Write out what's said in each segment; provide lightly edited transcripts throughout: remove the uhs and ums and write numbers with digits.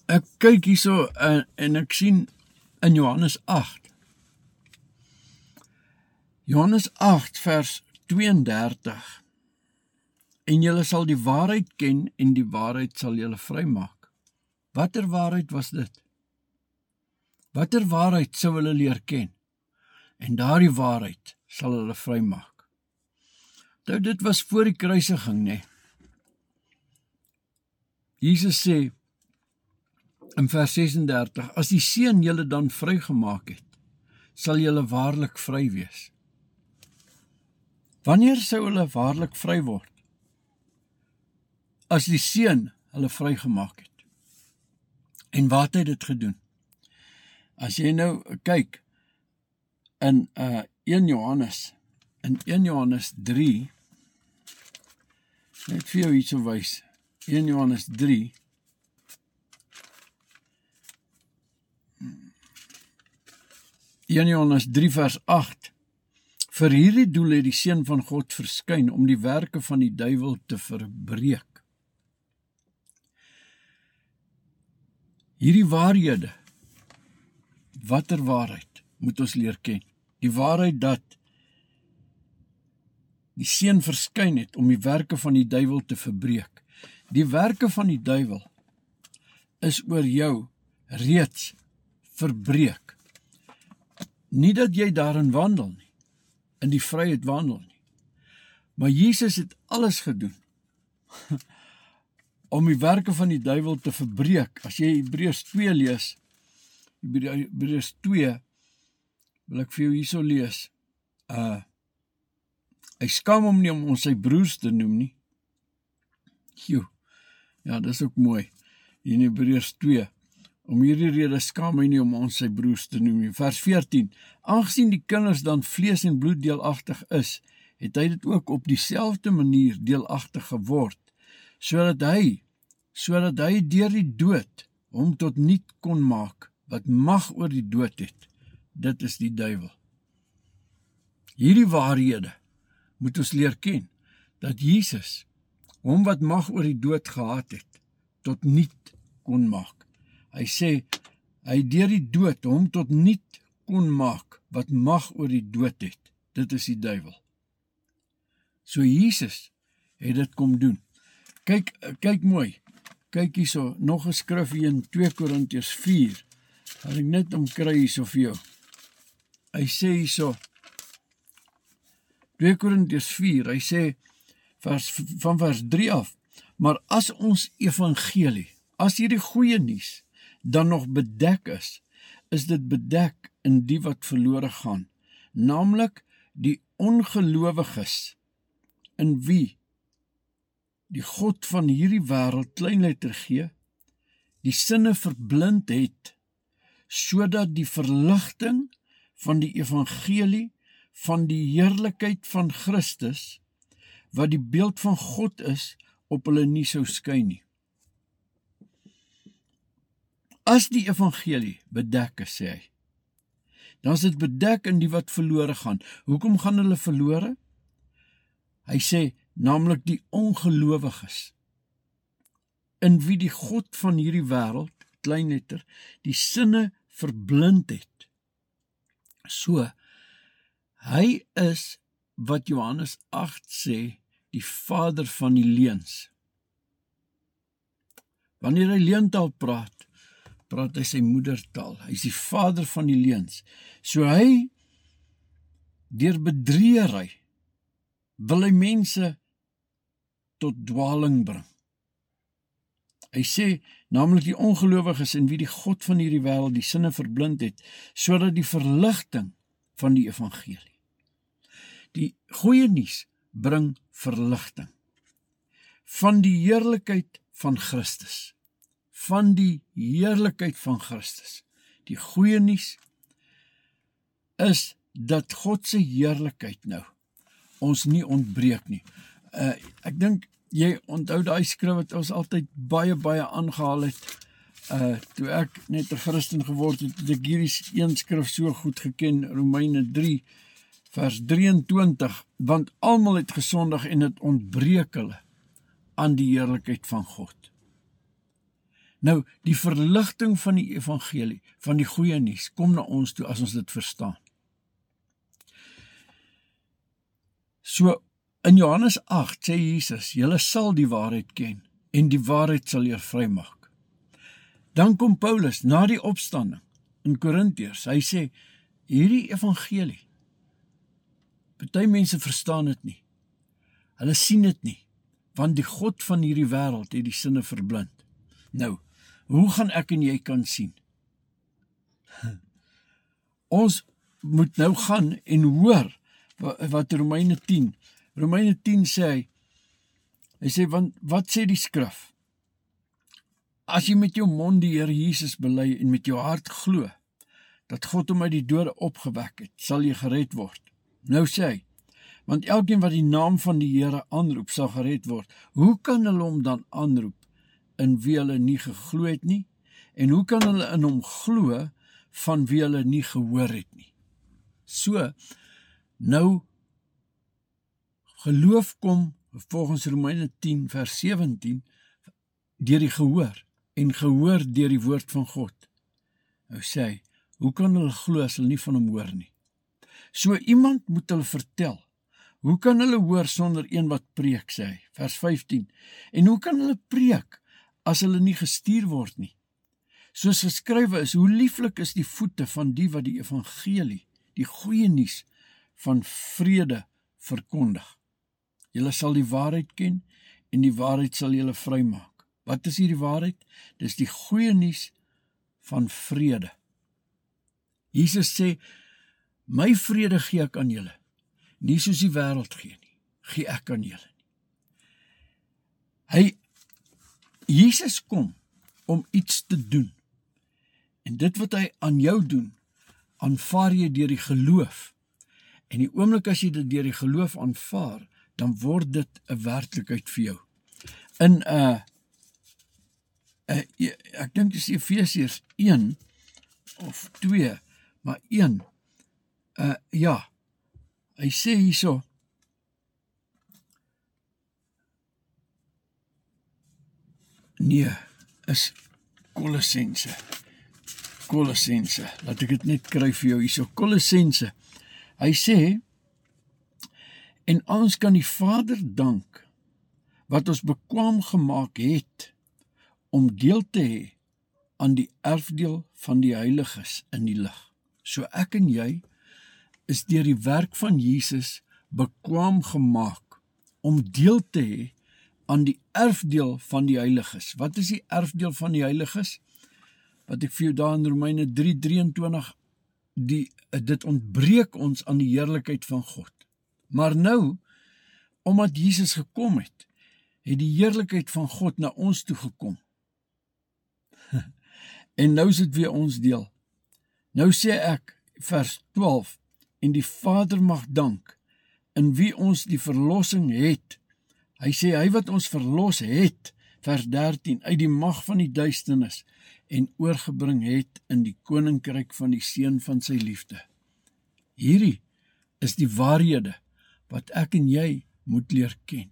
Ek kyk hierso en ek sien in Johannes 8. Johannes 8 vers 32. En julle sal die waarheid ken en die waarheid sal julle vrymaak. Watter waarheid was dit? Watter waarheid sou hulle leer ken? En daardie waarheid sal hulle vrymaak. Nou dit was voor die kruisiging, nee. Jesus sê in vers 36, as die Seun julle dan vrygemaak het, sal julle waarlik vry wees. Wanneer sou hulle waarlik vry word? As die Seun hulle vrygemaak het. En wat het hy dit gedoen? As jy nou kyk in 1 Johannes 3, net vir jou hierso wys, 1 Johannes 3, vers 8, vir hierdie doel het die Seun van God verskyn om die werke van die duiwel te verbreek. Hierdie waarhede, watter waarheid moet ons leer ken? Die waarheid dat die Seun verskyn het om die werke van die duiwel te verbreek. Die werke van die duiwel is oor jou reeds verbreek. Nie dat jy daarin wandel nie, in die vryheid wandel nie. Maar Jesus het alles gedoen om die werke van die duiwel te verbreek. As jy Hebreërs 2 lees, Hebreërs 2, wil ek vir jou hierso lees, hy skaam hom nie om ons sy broers te noem nie. Ja, dis ook mooi, in Hebreërs 2, om hierdie rede skaam hy nie om ons sy broers te noem nie. Vers 14, aangesien die kinders dan vlees en bloed deelagtig is, het hy dit ook op dieselfde manier deelagtig geword, sodat hy deur die dood hom tot niet kon maak, wat mag oor die dood het. Dit is die duiwel. Hierdie waarhede moet ons leer ken, dat Jesus, hom wat mag oor die dood gehad het, tot niet kon maak. Hy sê, hy deur die dood hom tot niet kon maak, wat mag oor die dood het. Dit is die duiwel. So Jesus het dit kom doen. Kyk mooi, kyk hierso, nog 'n skrif hier in 2 Korintiërs 4, gaan ek net omkry hierso vir jou. Hy sê hierso, 2 Korintiërs 4, hy sê, van vers 3 af, maar as ons evangelie, as hierdie goeie nuus, dan nog bedek is dit bedek in die wat verlore gaan, naamlik die ongelowiges, in wie die God van hierdie wêreld kleinletter gee, die sinne verblind het, sodat die verligting van die evangelie van die heerlikheid van Christus, wat die beeld van God is, op hulle nie sou skyn nie. As die evangelie bedek is, sê hy, dan is dit bedek in die wat verlore gaan. Hoekom gaan hulle verlore? Hy sê, naamlik die ongelowiges, in wie die God van hierdie wêreld, kleinletter, die sinne verblind het. So, hy is, wat Johannes 8 sê, die vader van die leuns. Wanneer hy leuntaal praat hy sy moedertaal. Hy is die vader van die leuns. So hy, deur bedriegery, wil hy mense tot dwaling bring. Hy sê, naamlik die ongelowiges in wie die God van hierdie wêreld die sinne verblind het, sodat die verligting van die evangelie. Die goeie nuus bring verligting van die heerlikheid van Christus. Van die heerlikheid van Christus. Die goeie nuus is dat God se heerlikheid nou ons nie ontbreek nie. Ek dink jy onthou daai skrif wat ons altyd baie aangehaal het. Toe ek net 'n Christen geword het, het ek hierdie een skrif so goed geken, Romeine 3 vers 23, want almal het gesondig en het ontbreek hulle aan die heerlikheid van God. Nou, die verligting van die evangelie, van die goeie nuus, kom na ons toe as ons dit verstaan. So, in Johannes 8 sê Jesus, julle sal die waarheid ken, en die waarheid sal julle vrymaak. Dan kom Paulus, na die opstanding, in Korintiërs, hy sê, hierdie evangelie, party mense verstaan dit nie, hulle sien dit nie, want die God van hierdie wêreld het die sinne verblind. Nou, hoe gaan ek en jy kan sien? Ons moet nou gaan en hoor wat Romeine 10 sê, hy sê, want wat sê die skrif? As jy met jou mond die Here Jesus bely en met jou hart glo, dat God hom uit die dode opgewek het, sal jy gered word. Nou sê hy, want elkeen wat die naam van die Here aanroep, sal gered word. Hoe kan hulle hom dan aanroep, in wie hulle nie geglo het nie? En hoe kan hulle in hom glo, van wie hulle nie gehoor het nie? So, nou, geloof kom, volgens Romeine 10 vers 17, deur die gehoor, en gehoor deur die woord van God. Nou sê hy, hoe kan hulle glo as hulle nie van hom hoor nie? So iemand moet hulle vertel. Hoe kan hulle hoor sonder een wat preek, sê hy, vers 15. En hoe kan hulle preek as hulle nie gestuur word nie? Soos geskrywe is, hoe lieflik is die voete van die wat die evangelie, die goeie nuus van vrede verkondig. Julle sal die waarheid ken en die waarheid sal julle vrymaak. Wat is hierdie waarheid? Dis die goeie nuus van vrede. Jesus sê, my vrede gee ek aan julle, nie soos die wêreld gee nie, gee ek aan julle nie. Jesus kom om iets te doen, en dit wat hy aan jou doen, aanvaar jy deur die geloof, en die oomblik as jy dit deur die geloof aanvaar, dan word dit 'n werklikheid vir jou. In ek dink dis Efesiërs 1 of 2, maar 1, ja, hy sê hierso, nee, is Kolossense, laat ek dit net kry vir jou hierso, Kolossense, hy sê, en ons kan die Vader dank, wat ons bekwaam gemaak het, om deel te hê aan die erfdeel van die heiliges in die lig. So ek en jy is deur die werk van Jesus bekwaam gemaak om deel te hê aan die erfdeel van die heiliges. Wat is die erfdeel van die heiliges? Wat ek vir jou daar in Romeine 3:23, dit ontbreek ons aan die heerlikheid van God. Maar nou, omdat Jesus gekom het die heerlikheid van God na ons toe gekom. En nou is dit weer ons deel. Nou sê ek, vers 12, en die Vader mag dank, in wie ons die verlossing het. Hy sê, hy wat ons verlos het, vers 13, uit die mag van die duisternis, en oorgebring het in die koninkryk van die seun van sy liefde. Hierdie is die waarhede, wat ek en jy moet leer ken.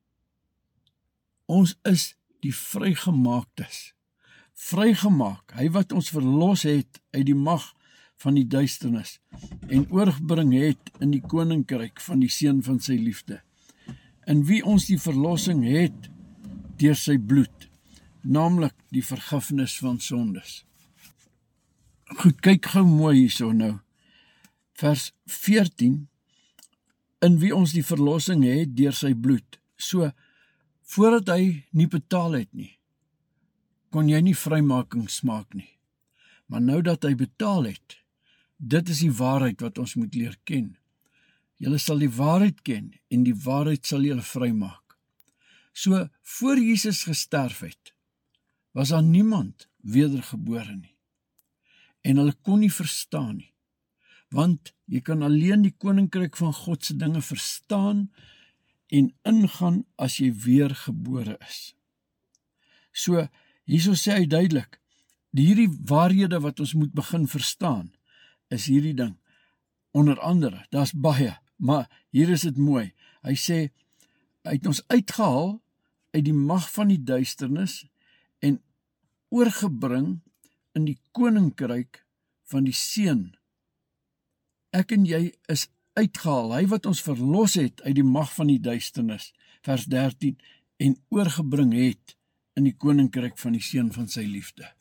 Ons is die vrygemaaktes. Vrygemaak, hy wat ons verlos het uit die mag van die duisternis en oorgebring het in die koninkryk van die seun van sy liefde, in wie ons die verlossing het deur sy bloed, naamlik die vergifnis van sondes. Goed, kyk gou mooi hierso nou. Vers 14, in wie ons die verlossing het deur sy bloed. So, voordat hy nie betaal het nie, kon jy nie vrymaking smaak nie. Maar nou dat hy betaal het, dit is die waarheid wat ons moet leer ken. Julle sal die waarheid ken en die waarheid sal julle vrymaak. So, voor Jesus gesterf het, was daar niemand wedergebore nie. En hulle kon nie verstaan nie. Want jy kan alleen die koninkryk van God se dinge verstaan en ingaan as jy weergebore is. So, hierso sê hy duidelik, hierdie waarhede wat ons moet begin verstaan, is hierdie ding. Onder andere, daar's baie, maar hier is dit mooi. Hy sê, hy het ons uitgehaal uit die mag van die duisternis en oorgebring in die koninkryk van die Seun. Ek en jy is uitgehaal, hy wat ons verlos het uit die mag van die duisternis, vers 13, en oorgebring het in die koninkryk van die Seun van sy liefde.